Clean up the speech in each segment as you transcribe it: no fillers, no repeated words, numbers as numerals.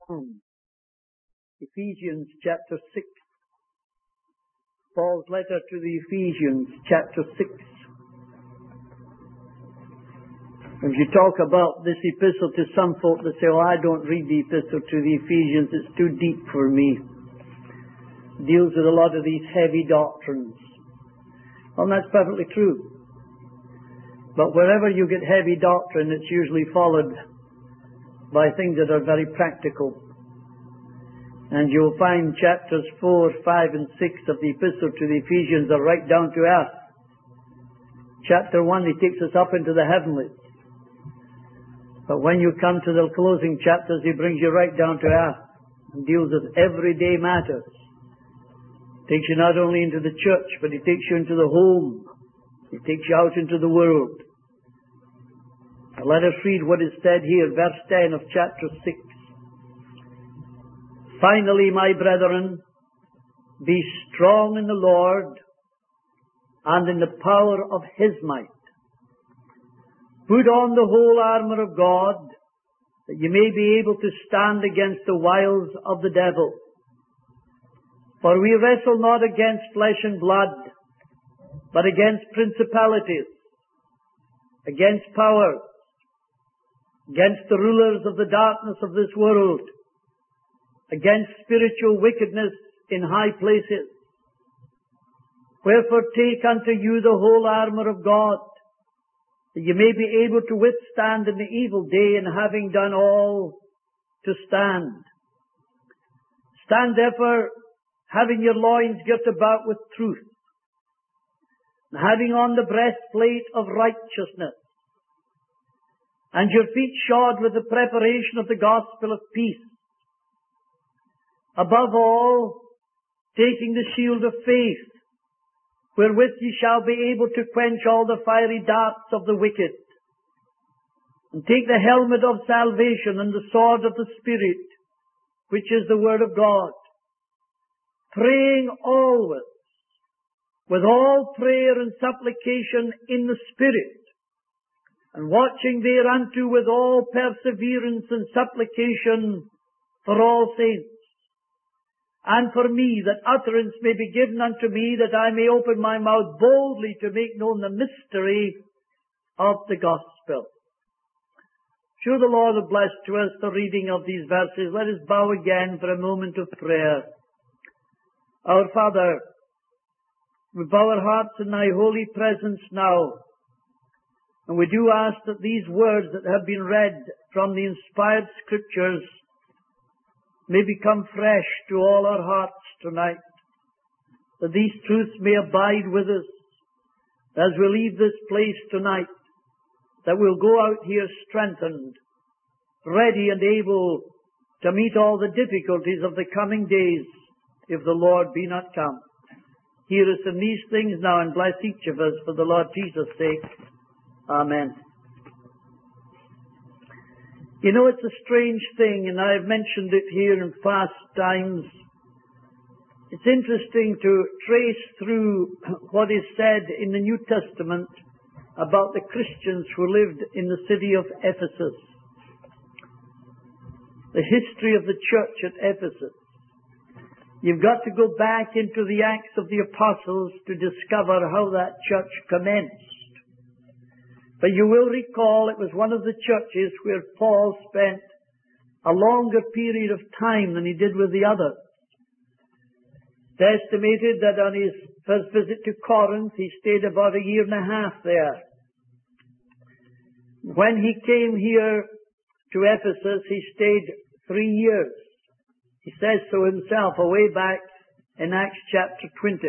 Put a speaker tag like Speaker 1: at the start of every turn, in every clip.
Speaker 1: Ephesians chapter 6. Paul's letter to the Ephesians chapter 6. If you talk about this epistle to some folk that say, I don't read the epistle to the Ephesians, it's too deep for me. It deals with a lot of these heavy doctrines. Well, that's perfectly true. But wherever you get heavy doctrine, it's usually followed by things that are very practical. And you'll find chapters 4, 5 and 6 of the epistle to the Ephesians are right down to earth. Chapter 1, he takes us up into the heavenlies. But when you come to the closing chapters, he brings you right down to earth and deals with everyday matters. Takes you not only into the church, but he takes you into the home. He takes you out into the world. Now let us read what is said here, verse 10 of chapter 6. Finally, my brethren, be strong in the Lord and in the power of His might. Put on the whole armour of God, that you may be able to stand against the wiles of the devil. For we wrestle not against flesh and blood, but against principalities, against powers, against the rulers of the darkness of this world, against spiritual wickedness in high places. Wherefore take unto you the whole armour of God, that you may be able to withstand in the evil day, and having done all, to stand. Stand therefore, having your loins girt about with truth, and having on the breastplate of righteousness, and your feet shod with the preparation of the gospel of peace. Above all, taking the shield of faith, wherewith ye shall be able to quench all the fiery darts of the wicked. And take the helmet of salvation and the sword of the Spirit, which is the word of God. Praying always, with all prayer and supplication in the Spirit, and watching thereunto with all perseverance and supplication for all saints. And for me, that utterance may be given unto me, that I may open my mouth boldly to make known the mystery of the gospel. Sure, the Lord will bless to us the reading of these verses. Let us bow again for a moment of prayer. Our Father, we bow our hearts in Thy holy presence now, and we do ask that these words that have been read from the inspired Scriptures may become fresh to all our hearts tonight, that these truths may abide with us as we leave this place tonight, that we'll go out here strengthened, ready and able to meet all the difficulties of the coming days, if the Lord be not come. Hear us in these things now, and bless each of us for the Lord Jesus' sake. Amen. You know, it's a strange thing, and I've mentioned it here in past times. It's interesting to trace through what is said in the New Testament about the Christians who lived in the city of Ephesus. The history of the church at Ephesus. You've got to go back into the Acts of the Apostles to discover how that church commenced. But you will recall it was one of the churches where Paul spent a longer period of time than he did with the others. It's estimated that on his first visit to Corinth, he stayed about 1.5 years there. When he came here to Ephesus, he stayed 3 years. He says so himself away back in Acts chapter 20.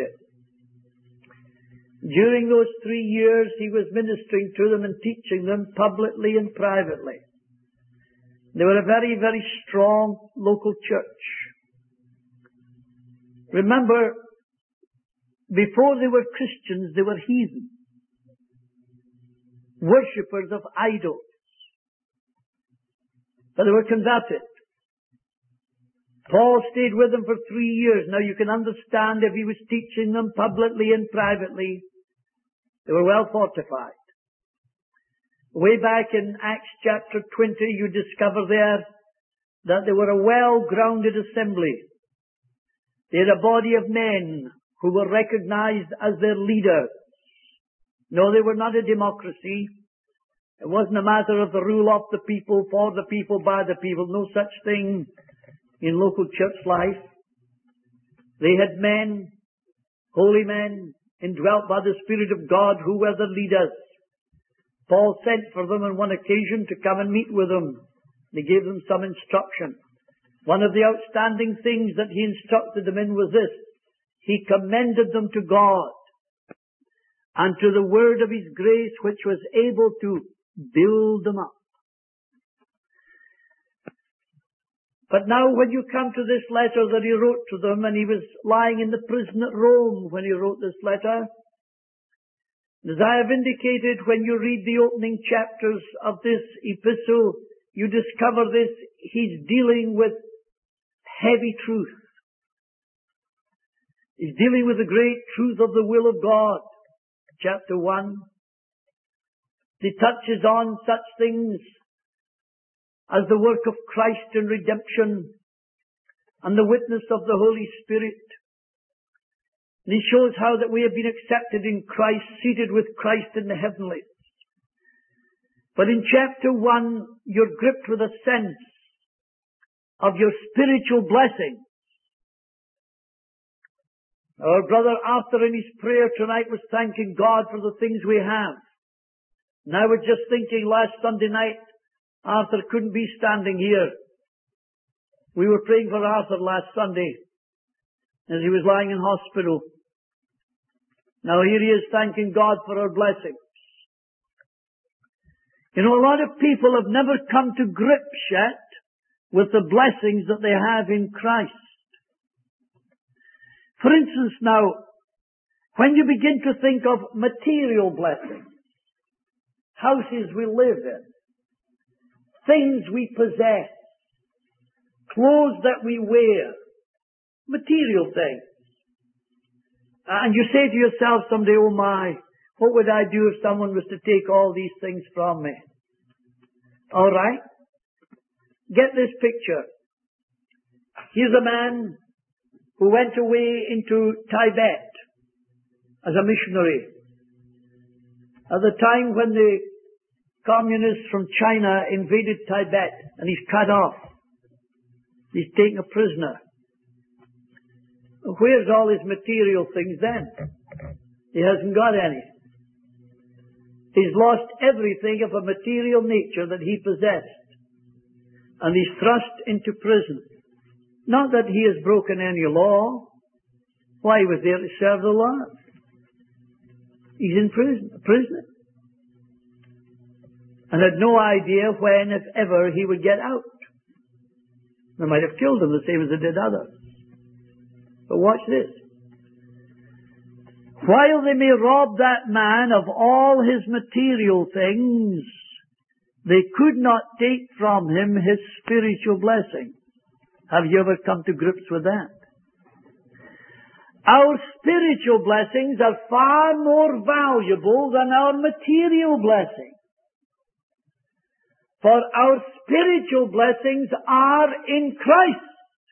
Speaker 1: During those 3 years, he was ministering to them and teaching them publicly and privately. They were a very, very strong local church. Remember, before they were Christians, they were heathen, worshippers of idols. But they were converted. Paul stayed with them for 3 years. Now you can understand if he was teaching them publicly and privately, they were well fortified. Way back in Acts chapter 20, you discover there that they were a well-grounded assembly. They had a body of men who were recognized as their leaders. No, they were not a democracy. It wasn't a matter of the rule of the people, for the people, by the people. No such thing in local church life. They had men, holy men, indwelt by the Spirit of God, who were the leaders. Paul sent for them on one occasion to come and meet with them. He gave them some instruction. One of the outstanding things that he instructed them in was this: he commended them to God and to the word of His grace, which was able to build them up. But now when you come to this letter that he wrote to them, and he was lying in the prison at Rome when he wrote this letter, as I have indicated, when you read the opening chapters of this epistle, you discover this: he's dealing with heavy truth. He's dealing with the great truth of the will of God. Chapter 1. He touches on such things as the work of Christ in redemption and the witness of the Holy Spirit. And he shows how that we have been accepted in Christ, seated with Christ in the heavenlies. But in chapter 1, you're gripped with a sense of your spiritual blessing. Our brother Arthur in his prayer tonight was thanking God for the things we have. And I was just thinking last Sunday night, Arthur couldn't be standing here. We were praying for Arthur last Sunday as he was lying in hospital. Now here he is thanking God for our blessings. You know, a lot of people have never come to grips yet with the blessings that they have in Christ. For instance now, when you begin to think of material blessings, houses we live in, things we possess, clothes that we wear, material things. And you say to yourself someday, oh my, what would I do if someone was to take all these things from me? All right? Get this picture. Here's a man who went away into Tibet as a missionary. At the time when the communists from China invaded Tibet and he's cut off. He's taken a prisoner. Where's all his material things then? He hasn't got any. He's lost everything of a material nature that he possessed. And he's thrust into prison. Not that he has broken any law. Why, he was there to serve the Lord. He's in prison, a prisoner. And had no idea when, if ever, he would get out. They might have killed him the same as they did others. But watch this. While they may rob that man of all his material things, they could not take from him his spiritual blessing. Have you ever come to grips with that? Our spiritual blessings are far more valuable than our material blessings. For our spiritual blessings are in Christ.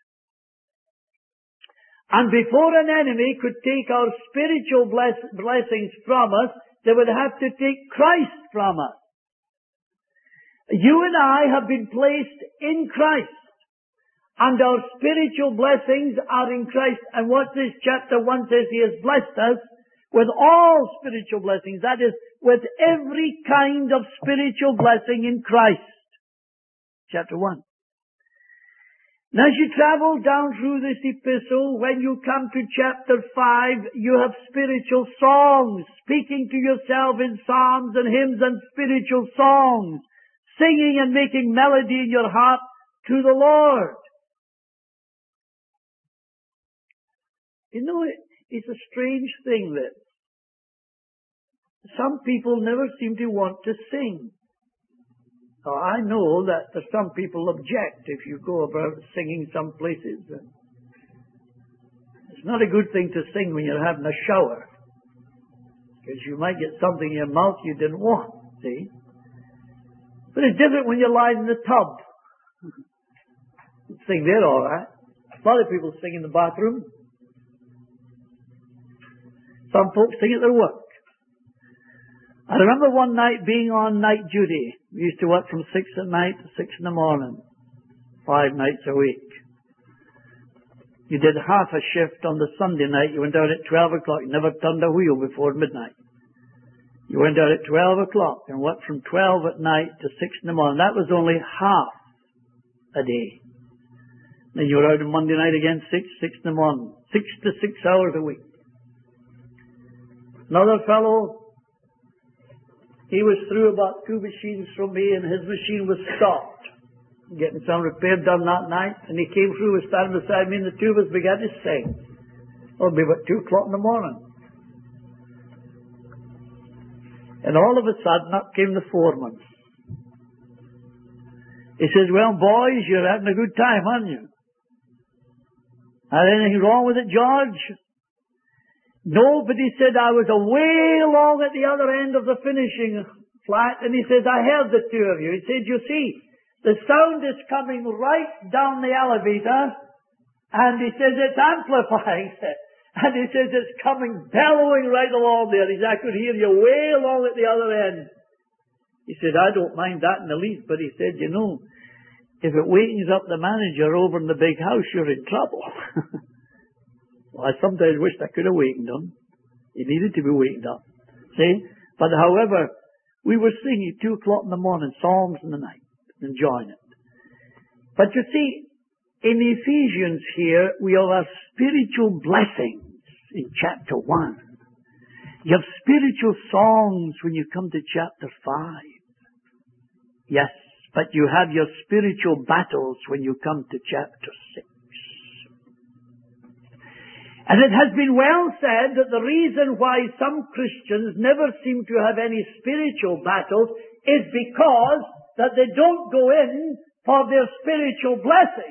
Speaker 1: And before an enemy could take our spiritual blessings from us, they would have to take Christ from us. You and I have been placed in Christ. And our spiritual blessings are in Christ. And what this chapter 1 says, He has blessed us with all spiritual blessings. That is, with every kind of spiritual blessing in Christ. Chapter 1. Now as you travel down through this epistle, when you come to chapter 5, you have spiritual songs, speaking to yourself in psalms and hymns and spiritual songs, singing and making melody in your heart to the Lord. You know, it's a strange thing that some people never seem to want to sing. Now, I know that some people object if you go about singing some places. It's not a good thing to sing when you're having a shower, because you might get something in your mouth you didn't want, see? But it's different when you're lying in the tub. Sing there all right. A lot of people sing in the bathroom. Some folks sing at their work. I remember one night being on night duty. We used to work from 6 at night to 6 in the morning, 5 nights a week. You did half a shift on the Sunday night. You went out at 12 o'clock. You never turned a wheel before midnight. You went out at 12 o'clock and worked from 12 at night to 6 in the morning. That was only half a day. Then you were out on Monday night again, 6 in the morning. 6 to 6 hours a week. Another fellow, he was through about 2 machines from me and his machine was stopped. Getting some repair done that night, and he came through, was standing beside me, and the two of us began to sing. It'll be about 2 o'clock in the morning. And all of a sudden, up came the foreman. He says, well, boys, you're having a good time, aren't you? Had anything wrong with it, George? No, but he said, I was away along at the other end of the finishing flat, and he said, I heard the two of you. He said, you see, the sound is coming right down the elevator, and he says, it's amplifying it. And he says, it's coming bellowing right along there. He said, I could hear you way along at the other end. He said, I don't mind that in the least, but he said, you know, if it wakens up the manager over in the big house, you're in trouble. Well, I sometimes wished I could have wakened him. He needed to be wakened up. See? But however, we were singing 2 o'clock in the morning, psalms in the night, enjoying it. But you see, in Ephesians here, we have our spiritual blessings in chapter 1. You have spiritual songs when you come to chapter 5. Yes, but you have your spiritual battles when you come to chapter 6. And it has been well said that the reason why some Christians never seem to have any spiritual battles is because that they don't go in for their spiritual blessing.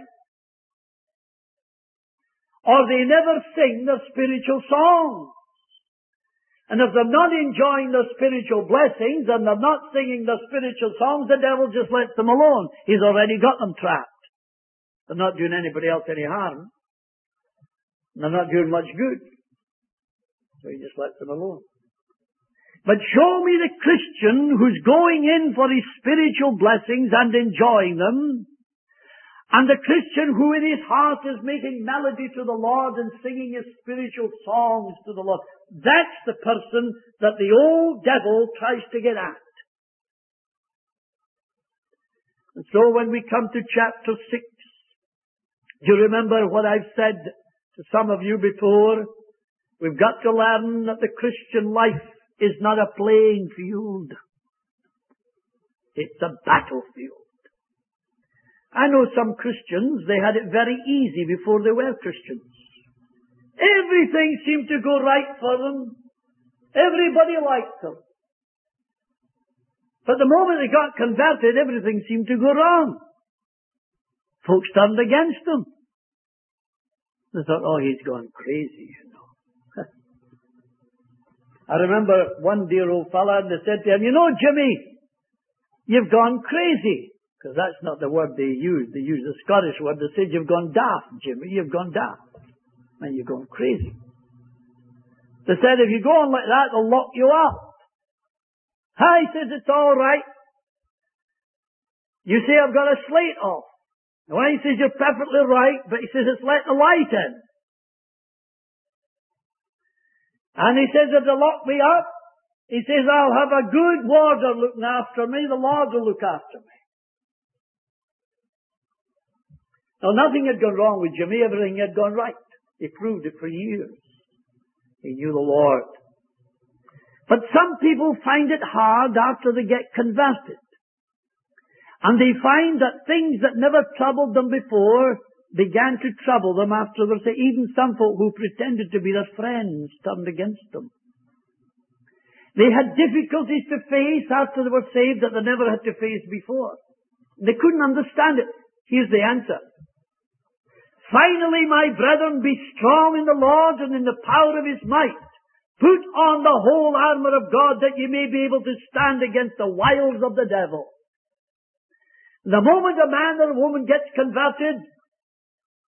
Speaker 1: Or they never sing their spiritual songs. And if they're not enjoying their spiritual blessings and they're not singing their spiritual songs, the devil just lets them alone. He's already got them trapped. They're not doing anybody else any harm. They're not doing much good. So he just lets them alone. But show me the Christian who's going in for his spiritual blessings and enjoying them, and the Christian who in his heart is making melody to the Lord and singing his spiritual songs to the Lord. That's the person that the old devil tries to get at. And so when we come to chapter 6, do you remember what I've said to some of you before? We've got to learn that the Christian life is not a playing field. It's a battlefield. I know some Christians, they had it very easy before they were Christians. Everything seemed to go right for them. Everybody liked them. But the moment they got converted, everything seemed to go wrong. Folks turned against them. They thought, oh, he's gone crazy, you know. I remember one dear old fella, and they said to him, you know, Jimmy, you've gone crazy. Because that's not the word they use. They use the Scottish word. They said, you've gone daft, Jimmy. You've gone daft. And you've gone crazy. They said, if you go on like that, they'll lock you up. He says, it's all right. You say I've got a slate off. Now, he says, you're perfectly right, but he says, it's let the light in. And he says, if they lock me up, he says, I'll have a good warder looking after me. The Lord will look after me. Now, nothing had gone wrong with Jimmy. Everything had gone right. He proved it for years. He knew the Lord. But some people find it hard after they get converted. And they find that things that never troubled them before began to trouble them afterwards. Even some folk who pretended to be their friends turned against them. They had difficulties to face after they were saved that they never had to face before. They couldn't understand it. Here's the answer. Finally, my brethren, be strong in the Lord and in the power of his might. Put on the whole armour of God that you may be able to stand against the wiles of the devil. The moment a man or a woman gets converted,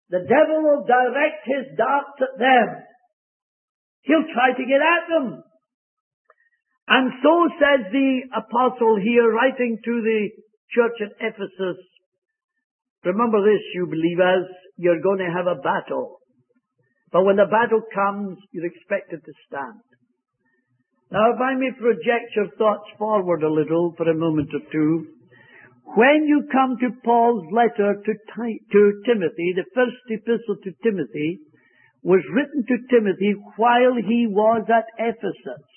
Speaker 1: the devil will direct his darts at them. He'll try to get at them. And so says the apostle here, writing to the church at Ephesus, remember this, you believers, you're going to have a battle. But when the battle comes, you're expected to stand. Now, if I may project your thoughts forward a little for a moment or two, when you come to Paul's letter to Timothy, the first epistle to Timothy was written to Timothy while he was at Ephesus.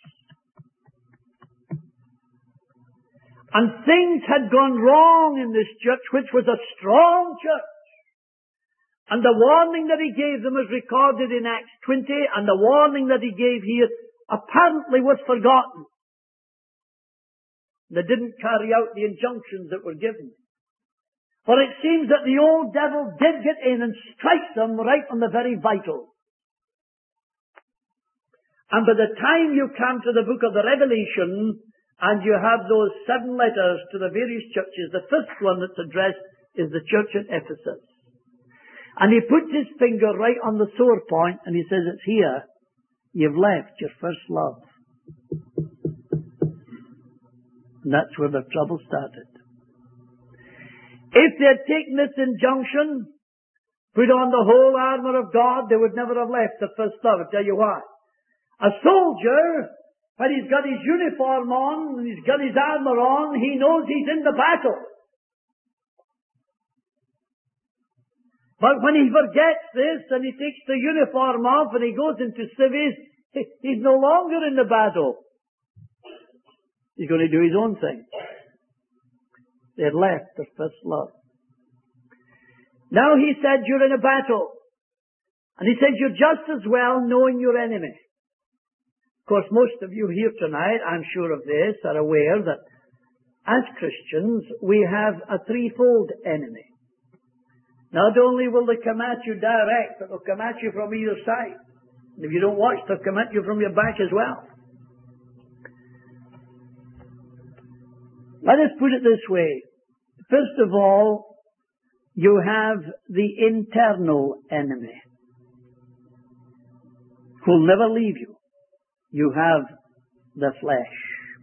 Speaker 1: And things had gone wrong in this church, which was a strong church. And the warning that he gave them is recorded in Acts 20, and the warning that he gave here apparently was forgotten. They didn't carry out the injunctions that were given. For it seems that the old devil did get in and strike them right on the very vital. And by the time you come to the book of the Revelation, and you have those 7 letters to the various churches, the first one that's addressed is the church at Ephesus. And he puts his finger right on the sore point, and he says, it's here. You've left your first love. And that's where the trouble started. If they had taken this injunction, put on the whole armour of God, they would never have left the first love. I'll tell you why. A soldier, when he's got his uniform on, and he's got his armour on, he knows he's in the battle. But when he forgets this, and he takes the uniform off, and he goes into civvies, he's no longer in the battle. He's going to do his own thing. They had left their first love. Now he said, you're in a battle. And he said, you're just as well knowing your enemy. Of course, most of you here tonight, I'm sure of this, are aware that as Christians, we have a threefold enemy. Not only will they come at you direct, but they'll come at you from either side. And if you don't watch, they'll come at you from your back as well. Let us put it this way. First of all, you have the internal enemy who'll never leave you. You have the flesh.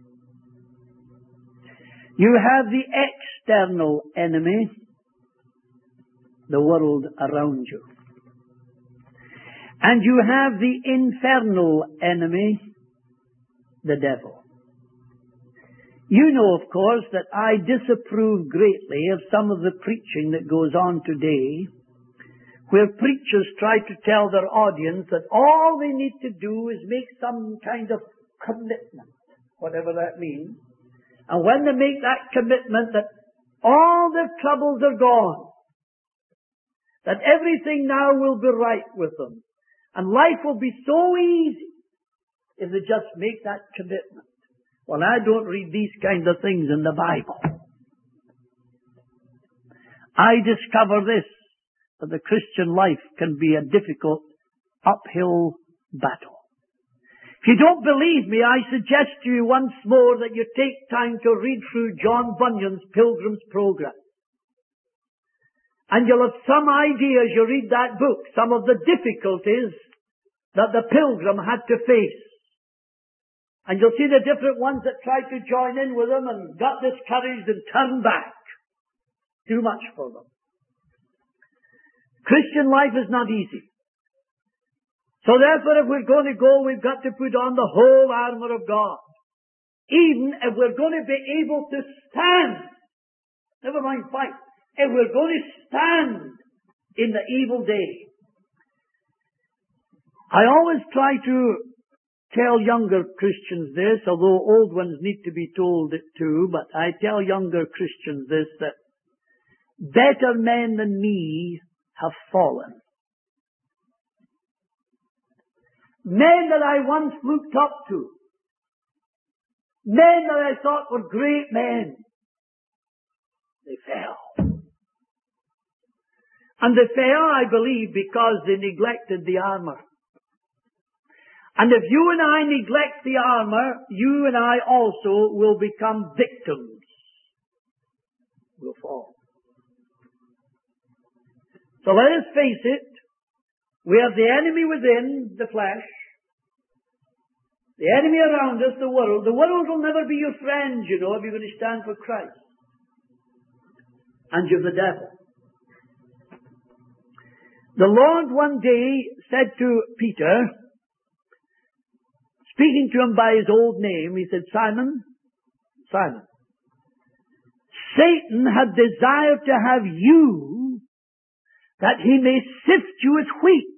Speaker 1: You have the external enemy, the world around you. And you have the infernal enemy, the devil. You know, of course, that I disapprove greatly of some of the preaching that goes on today, where preachers try to tell their audience that all they need to do is make some kind of commitment, whatever that means. And when they make that commitment, that all their troubles are gone, that everything now will be right with them, and life will be so easy if they just make that commitment. Well, I don't read these kinds of things in the Bible. I discover this, that the Christian life can be a difficult uphill battle. If you don't believe me, I suggest to you once more that you take time to read through John Bunyan's Pilgrim's Progress. And you'll have some idea as you read that book, some of the difficulties that the pilgrim had to face. And you'll see the different ones that tried to join in with him and got discouraged and turned back. Too much for them. Christian life is not easy. So therefore, if we're going to go, we've got to put on the whole armour of God. Even if we're going to be able to stand, never mind fight, if we're going to stand in the evil day. I always try to tell younger Christians this, although old ones need to be told it too, but I tell younger Christians this, that better men than me have fallen. Men that I once looked up to. Men that I thought were great men. They fell. And they fell, I believe, because they neglected the armour. And if you and I neglect the armour, you and I also will become victims. We'll fall. So let us face it. We have the enemy within, the flesh. The enemy around us, the world. The world will never be your friend, if you're going to stand for Christ. And you're the devil. The Lord one day said to Peter, speaking to him by his old name, he said, Simon, Simon, Satan had desired to have you that he may sift you as wheat.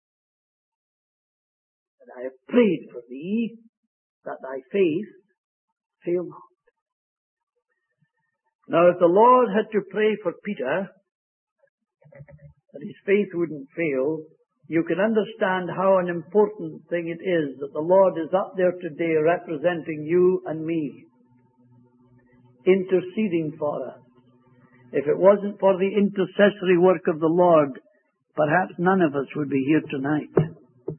Speaker 1: But I have prayed for thee that thy faith fail not. Now if the Lord had to pray for Peter that his faith wouldn't fail, you can understand how an important thing it is that the Lord is up there today representing you and me, interceding for us. If it wasn't for the intercessory work of the Lord, perhaps none of us would be here tonight.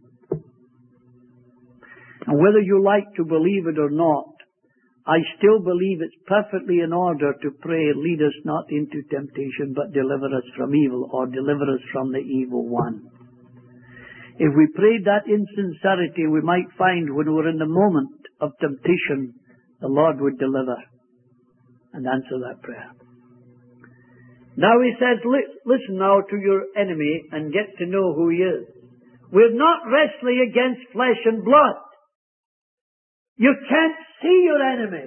Speaker 1: And whether you like to believe it or not, I still believe it's perfectly in order to pray, lead us not into temptation, but deliver us from evil, or deliver us from the evil one. If we prayed that in sincerity, we might find when we're in the moment of temptation, the Lord would deliver and answer that prayer. Now he says, listen now to your enemy and get to know who he is. We're not wrestling against flesh and blood. You can't see your enemy.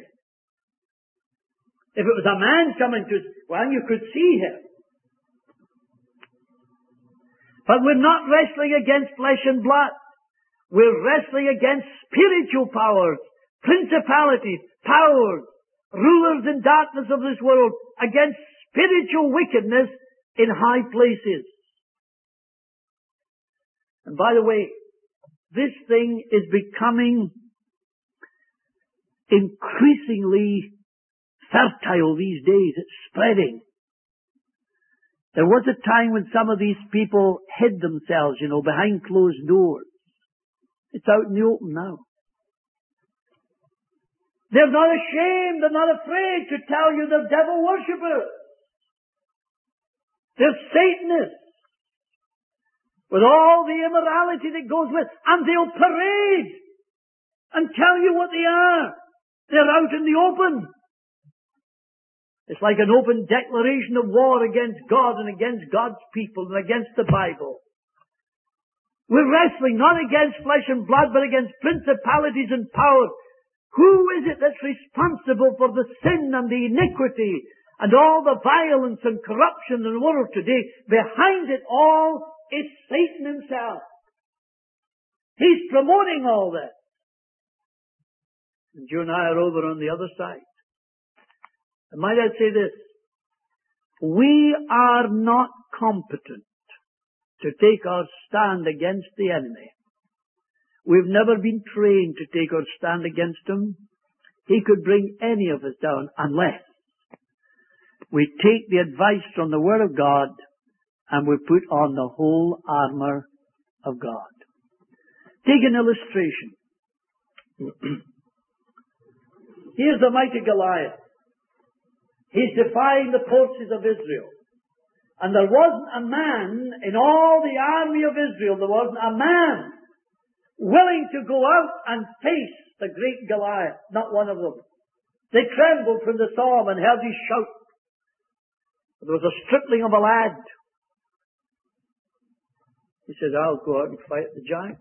Speaker 1: If it was a man coming to us, well, you could see him. But we're not wrestling against flesh and blood. We're wrestling against spiritual powers, principalities, powers, rulers in darkness of this world, against spiritual wickedness in high places. And by the way, this thing is becoming increasingly fertile these days. It's spreading. There was a time when some of these people hid themselves, behind closed doors. It's out in the open now. They're not ashamed, they're not afraid to tell you they're devil worshippers. They're Satanists, with all the immorality that goes with, and they'll parade and tell you what they are. They're out in the open. It's like an open declaration of war against God and against God's people and against the Bible. We're wrestling not against flesh and blood, but against principalities and powers. Who is it that's responsible for the sin and the iniquity and all the violence and corruption in the world today? Behind it all is Satan himself. He's promoting all this. And you and I are over on the other side. And might I say this? We are not competent to take our stand against the enemy. We've never been trained to take our stand against him. He could bring any of us down unless we take the advice from the Word of God and we put on the whole armour of God. Take an illustration. Here's the mighty Goliath. He's defying the forces of Israel. And there wasn't a man in all the army of Israel, there wasn't a man willing to go out and face the great Goliath. Not one of them. They trembled when they saw him and heard his shout. There was a stripling of a lad. He said, I'll go out and fight the giant.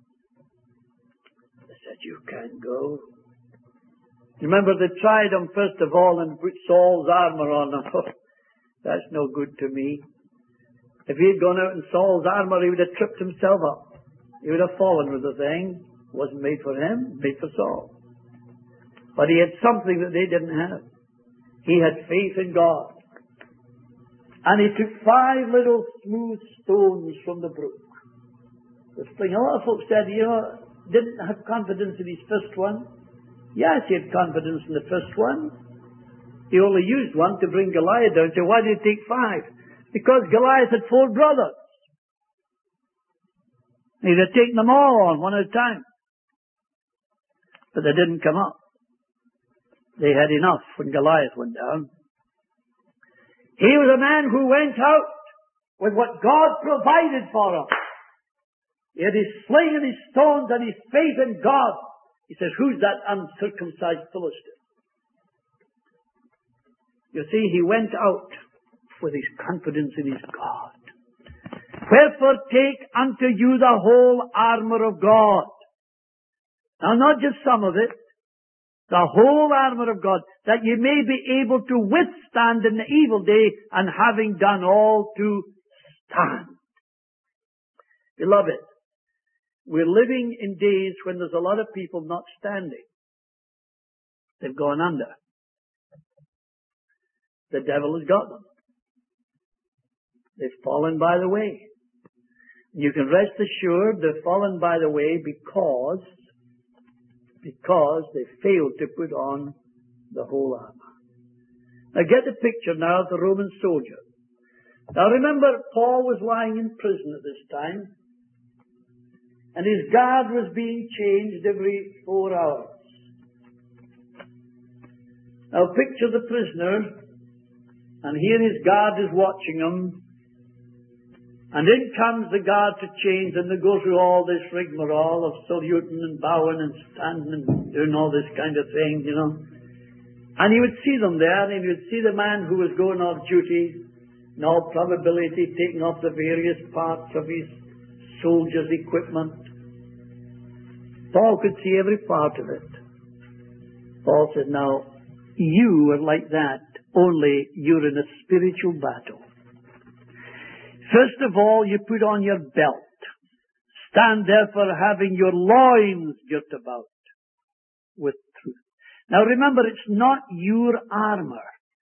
Speaker 1: They said, you can't go. Remember, they tried him first of all and put Saul's armour on him. That's no good to me. If he had gone out in Saul's armour, he would have tripped himself up. He would have fallen with the thing. It wasn't made for him, made for Saul. But he had something that they didn't have. He had faith in God. And he took 5 little smooth stones from the brook. The sling. A lot of folks said, didn't have confidence in his first one. Yes, he had confidence in the first one. He only used one to bring Goliath down. So why did he take 5? Because Goliath had 4 brothers. He'd have taken them all on one at a time. But they didn't come up. They had enough when Goliath went down. He was a man who went out with what God provided for him. He had his sling and his stones and his faith in God. He says, who's that uncircumcised Philistine? You see, he went out with his confidence in his God. Wherefore take unto you the whole armour of God. Now not just some of it, the whole armour of God, that ye may be able to withstand in the evil day, and having done all to stand. Beloved, we're living in days when there's a lot of people not standing. They've gone under. The devil has got them. They've fallen by the way. You can rest assured they've fallen by the way because they failed to put on the whole armor. Now get the picture now of the Roman soldier. Now remember, Paul was lying in prison at this time, and his guard was being changed every 4 hours. Now picture the prisoner, and here his guard is watching him, and in comes the guard to change, and they go through all this rigmarole of saluting and bowing and standing and doing all this kind of thing, you know. And he would see them there, and he would see the man who was going off duty, in all probability taking off the various parts of his soldier's equipment. Paul could see every part of it. Paul said, now, you are like that, only you're in a spiritual battle. First of all, you put on your belt. Stand therefore having your loins girt about with truth. Now remember, it's not your armor.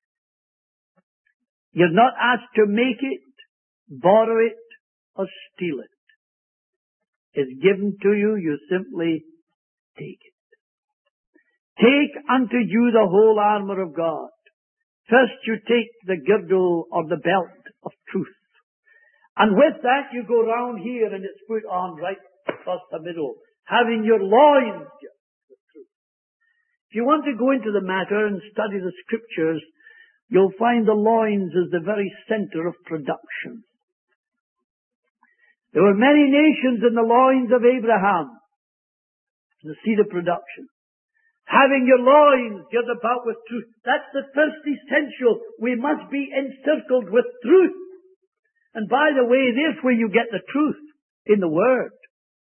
Speaker 1: You're not asked to make it, borrow it, or steal it. It's given to you, you simply take it. Take unto you the whole armor of God. First you take the girdle or the belt of truth. And with that you go round here and it's put on right across the middle, having your loins girt with truth. If you want to go into the matter and study the scriptures, you'll find the loins is the very center of production. There were many nations in the loins of Abraham, the seed of production. Having your loins girt about with truth. That's the first essential. We must be encircled with truth. And by the way, there's where you get the truth, in the Word.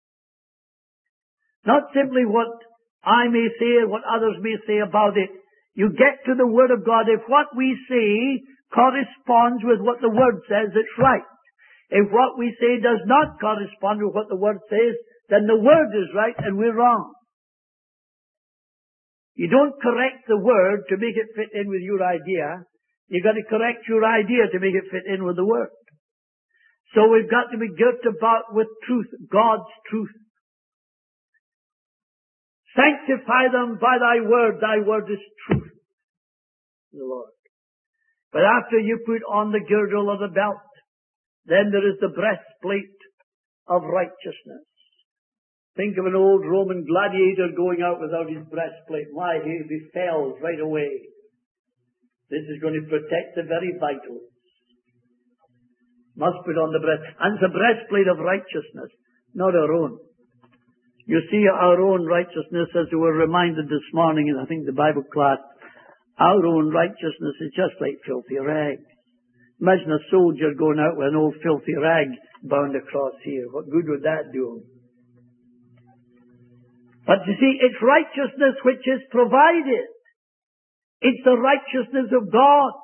Speaker 1: Not simply what I may say or what others may say about it. You get to the Word of God. If what we say corresponds with what the Word says, it's right. If what we say does not correspond with what the Word says, then the Word is right and we're wrong. You don't correct the Word to make it fit in with your idea. You've got to correct your idea to make it fit in with the Word. So we've got to be girt about with truth, God's truth. Sanctify them by thy word is truth, the Lord. But after you put on the girdle of the belt, then there is the breastplate of righteousness. Think of an old Roman gladiator going out without his breastplate. Why? He'll be felled right away. This is going to protect the very vitals. Must put on the breast. And it's a breastplate of righteousness, not our own. You see, our own righteousness, as we were reminded this morning in, I think, the Bible class, our own righteousness is just like filthy rags. Imagine a soldier going out with an old filthy rag bound across here. What good would that do him? But you see, it's righteousness which is provided. It's the righteousness of God.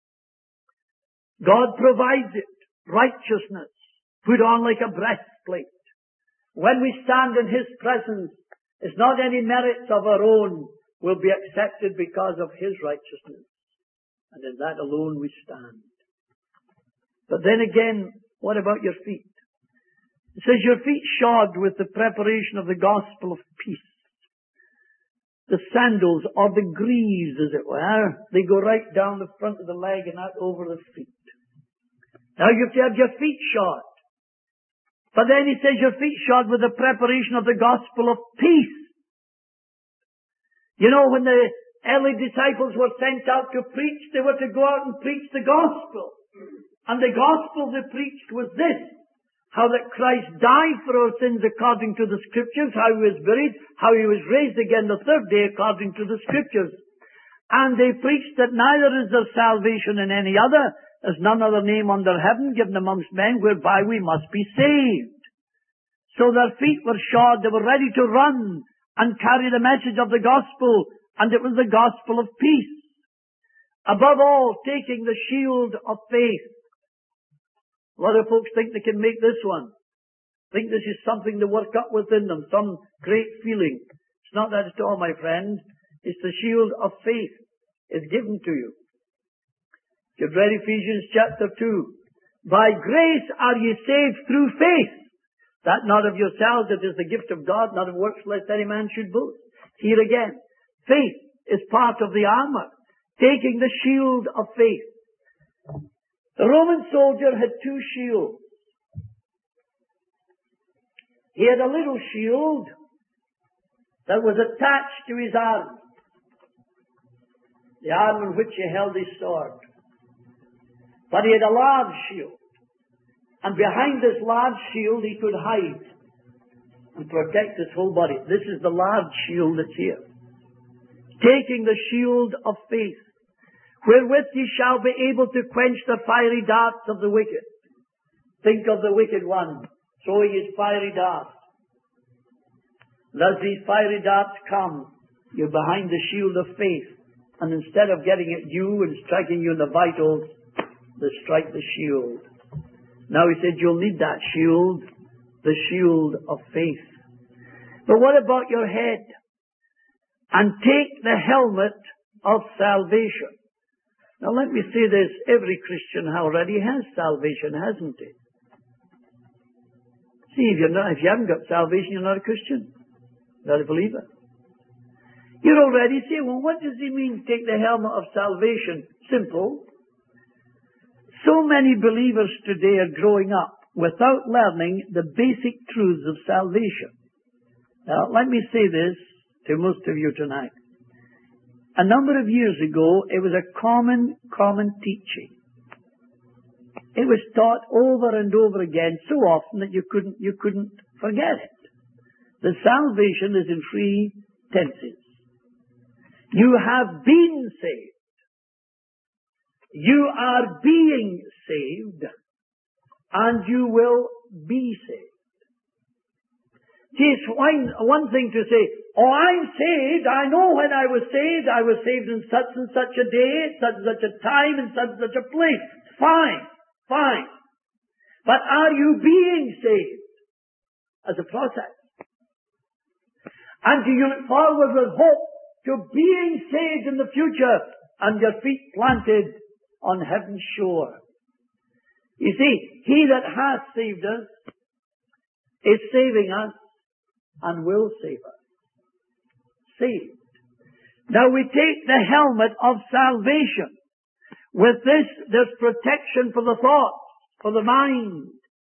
Speaker 1: God provides it. Righteousness, put on like a breastplate. When we stand in His presence, it's not any merits of our own will be accepted because of His righteousness. And in that alone we stand. But then again, what about your feet? It says your feet shod with the preparation of the gospel of peace. The sandals or the greaves, as it were, they go right down the front of the leg and out over the feet. Now you have to have your feet shod. But then he says your feet shod with the preparation of the gospel of peace. You know, when the early disciples were sent out to preach, they were to go out and preach the gospel. And the gospel they preached was this: how that Christ died for our sins according to the Scriptures, how He was buried, how He was raised again the third day according to the Scriptures. And they preached that neither is there salvation in any other, as none other name under heaven given amongst men whereby we must be saved. So their feet were shod, they were ready to run and carry the message of the gospel, and it was the gospel of peace. Above all, taking the shield of faith. A lot of folks think they can make this one. Think this is something to work up within them, some great feeling. It's not that at all, my friend. It's the shield of faith. It's given to you. You've read Ephesians chapter 2. By grace are ye saved through faith, that not of yourselves, it is the gift of God, not of works, lest any man should boast. Here again, faith is part of the armor, taking the shield of faith. The Roman soldier had two shields. He had a little shield that was attached to his arm, the arm in which he held his sword. But he had a large shield, and behind this large shield he could hide and protect his whole body. This is the large shield that's here. Taking the shield of faith, wherewith ye shall be able to quench the fiery darts of the wicked. Think of the wicked one throwing his fiery darts. And as these fiery darts come, you're behind the shield of faith, and instead of getting at you and striking you in the vitals, they strike the shield. Now he said you'll need that shield, the shield of faith. But what about your head? And take the helmet of salvation. Now let me say this, every Christian already has salvation, hasn't he? See, if you haven't got salvation, you're not a Christian. You're not a believer. You're already saying, well, what does he mean, take the helmet of salvation? Simple. So many believers today are growing up without learning the basic truths of salvation. Now, let me say this to most of you tonight. A number of years ago, it was a common teaching. It was taught over and over again so often that you couldn't forget it. The salvation is in three tenses. You have been saved. You are being saved, and you will be saved. See, it's one thing to say, oh, I'm saved, I know when I was saved in such and such a day, such and such a time, in such and such a place. Fine. But are you being saved as a process? And do you look forward with hope to being saved in the future and your feet planted on heaven's shore? You see, He that hath saved us is saving us and will save us. Saved. Now we take the helmet of salvation. With this, there's protection for the thoughts, for the mind.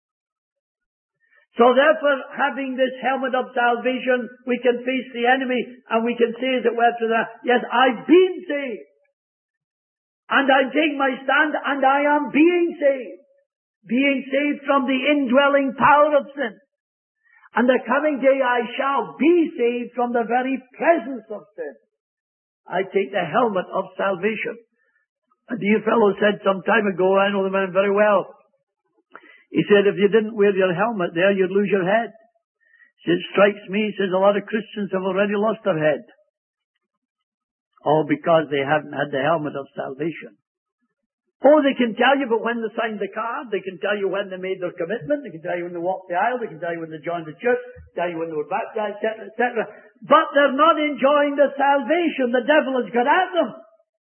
Speaker 1: So therefore, having this helmet of salvation, we can face the enemy and we can say, as it were to that, yes, I've been saved. And I take my stand and I am being saved. Being saved from the indwelling power of sin. And the coming day I shall be saved from the very presence of sin. I take the helmet of salvation. A dear fellow said some time ago, I know the man very well, he said, if you didn't wear your helmet there, you'd lose your head. He said, it strikes me, he says, a lot of Christians have already lost their head. All because they haven't had the helmet of salvation. Oh, they can tell you, but when they signed the card, they can tell you when they made their commitment, they can tell you when they walked the aisle, they can tell you when they joined the church, tell you when they were baptized, etc., etc. But they're not enjoying the salvation the devil has got at them.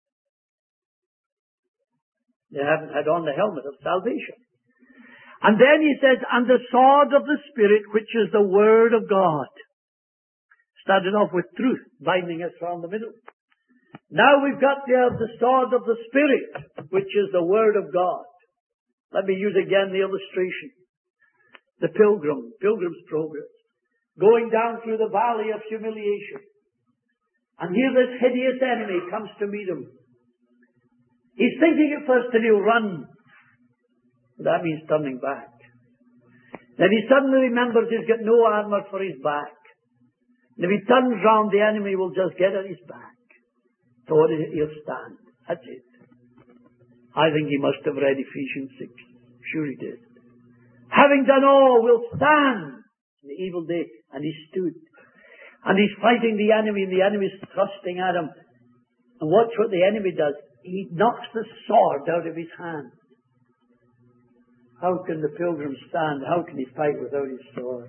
Speaker 1: They haven't had on the helmet of salvation. And then he says, and the sword of the Spirit, which is the Word of God. Started off with truth, binding us around the middle. Now we've got there the sword of the Spirit, which is the Word of God. Let me use again the illustration. The Pilgrim's Progress. Going down through the valley of humiliation. And here this hideous enemy comes to meet him. He's thinking at first that he'll run. That means turning back. Then he suddenly remembers he's got no armour for his back. And if he turns round, the enemy will just get at his back. So what is it? He'll stand. That's it. I think he must have read Ephesians 6. Sure he did. Having done all, will stand in the evil day. And he stood. And he's fighting the enemy, and the enemy's thrusting at him. And watch what the enemy does. He knocks the sword out of his hand. How can the pilgrim stand? How can he fight without his sword?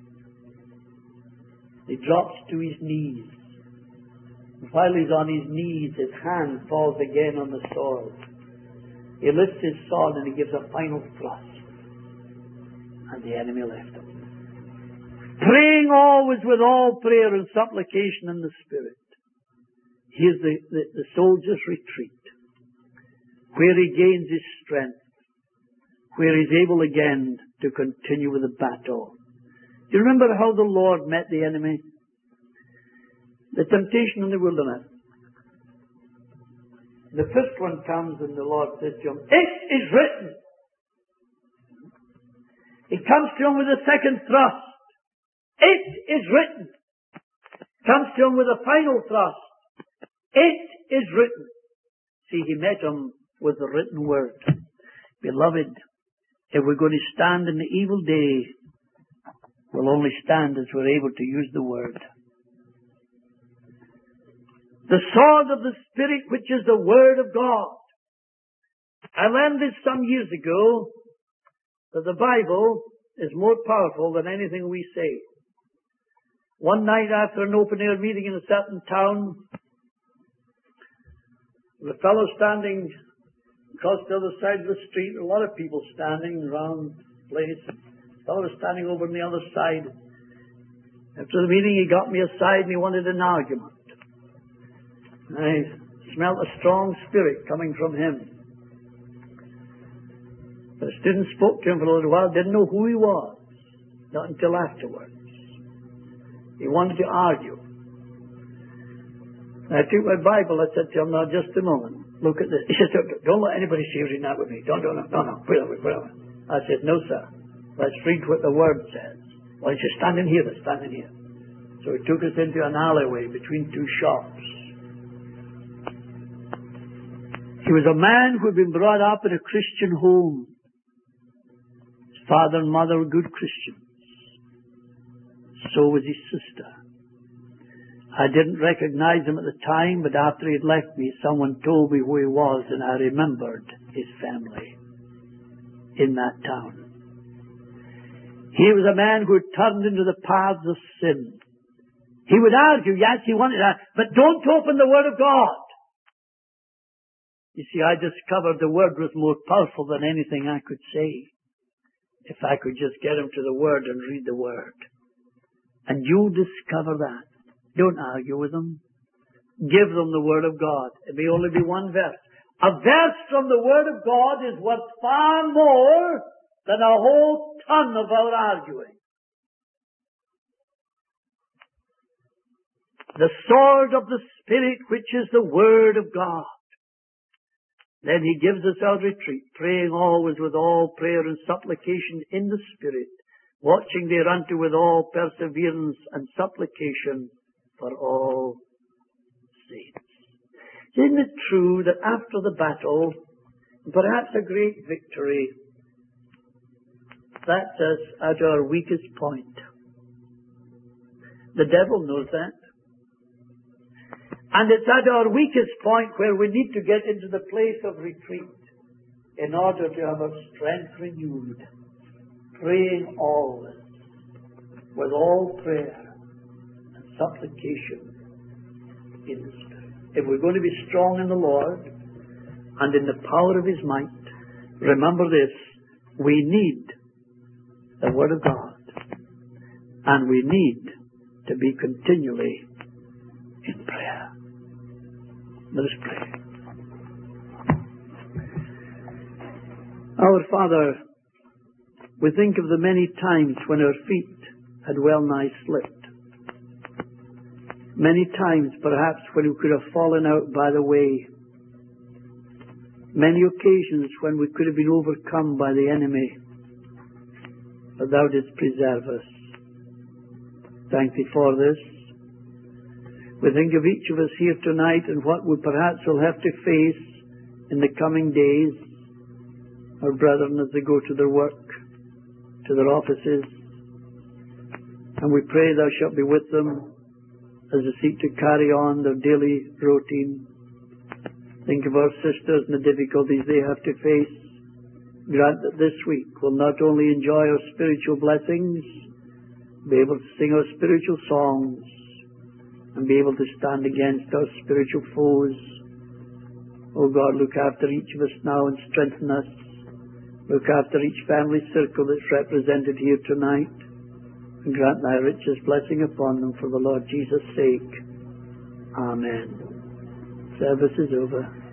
Speaker 1: He drops to his knees. And while he's on his knees, his hand falls again on the sword. He lifts his sword and he gives a final thrust. And the enemy left him. Praying always with all prayer and supplication in the Spirit. Here's the soldier's retreat, where he gains his strength, where he's able again to continue with the battle. Do you remember how the Lord met the enemy? The temptation in the wilderness. The first one comes and the Lord says to him, "It is written." He comes to him with a second thrust. "It is written." Comes to him with a final thrust. "It is written." See, he met him with the written word. Beloved, if we're going to stand in the evil day, we'll only stand as we're able to use the word. The sword of the Spirit, which is the word of God. I learned this some years ago, that the Bible is more powerful than anything we say. One night after an open-air meeting in a certain town, the fellow standing across the other side of the street, a lot of people standing around the place. The fellow was standing over on the other side. After the meeting, he got me aside and he wanted an argument. I smelt a strong spirit coming from him. The student spoke to him for a little while, didn't know who he was, not until afterwards. He wanted to argue. I took my Bible, I said to him, "Now just a moment, look at this." He said, "Don't let anybody see you reading that with me. No, wait a minute. I said, "No, sir. Let's read what the Word says." "Well, he said, stand in here, let's stand in here." So he took us into an alleyway between two shops. He was a man who had been brought up in a Christian home. His father and mother were good Christians. So was his sister. I didn't recognize him at the time, but after he had left me, someone told me who he was, and I remembered his family in that town. He was a man who had turned into the paths of sin. He would argue, yes, he wanted that, but don't open the Word of God. You see, I discovered the Word was more powerful than anything I could say, if I could just get him to the Word and read the Word. And you'll discover that. Don't argue with them. Give them the Word of God. It may only be one verse. A verse from the Word of God is worth far more than a whole ton of our arguing. The sword of the Spirit, which is the Word of God. Then he gives us our retreat, praying always with all prayer and supplication in the Spirit, watching thereunto with all perseverance and supplication for all saints. Isn't it true that after the battle, perhaps a great victory, that's us at our weakest point? The devil knows that. And it's at our weakest point where we need to get into the place of retreat in order to have our strength renewed, praying always with all prayer and supplication in the Spirit. If we're going to be strong in the Lord and in the power of His might, remember this, we need the Word of God, and we need to be continually in prayer. Let us pray. Our Father, we think of the many times when our feet had well nigh slipped. Many times, perhaps, when we could have fallen out by the way. Many occasions when we could have been overcome by the enemy, but Thou didst preserve us. Thank Thee for this. We think of each of us here tonight and what we perhaps will have to face in the coming days. Our brethren as they go to their work, to their offices. And we pray Thou shalt be with them as they seek to carry on their daily routine. Think of our sisters and the difficulties they have to face. Grant that this week we'll not only enjoy our spiritual blessings, be able to sing our spiritual songs, and be able to stand against our spiritual foes. Oh God, look after each of us now and strengthen us. Look after each family circle that's represented here tonight, and grant Thy richest blessing upon them for the Lord Jesus' sake. Amen. Service is over.